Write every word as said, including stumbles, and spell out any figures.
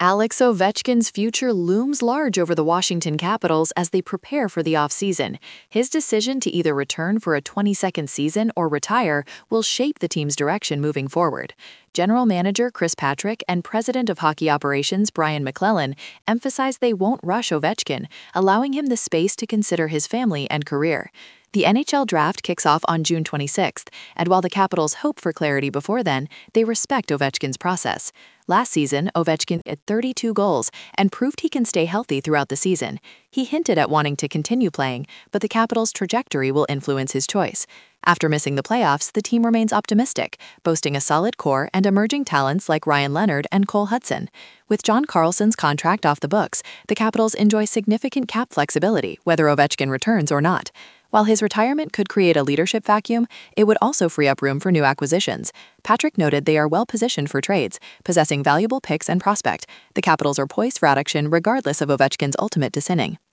Alex Ovechkin's future looms large over the Washington Capitals as they prepare for the offseason. His decision to either return for a twenty-second season or retire will shape the team's direction moving forward. General Manager Chris Patrick and President of Hockey Operations Brian MacLellan emphasize they won't rush Ovechkin, allowing him the space to consider his family and career. The N H L draft kicks off on June twenty-sixth, and while the Capitals hope for clarity before then, they respect Ovechkin's process. Last season, Ovechkin hit thirty-two goals and proved he can stay healthy throughout the season. He hinted at wanting to continue playing, but the Capitals' trajectory will influence his choice. After missing the playoffs, the team remains optimistic, boasting a solid core and emerging talents like Ryan Leonard and Cole Hudson. With John Carlson's contract off the books, the Capitals enjoy significant cap flexibility, whether Ovechkin returns or not. While his retirement could create a leadership vacuum, it would also free up room for new acquisitions. Patrick noted they are well positioned for trades, possessing valuable picks and prospect. The Capitals are poised for action regardless of Ovechkin's ultimate designing.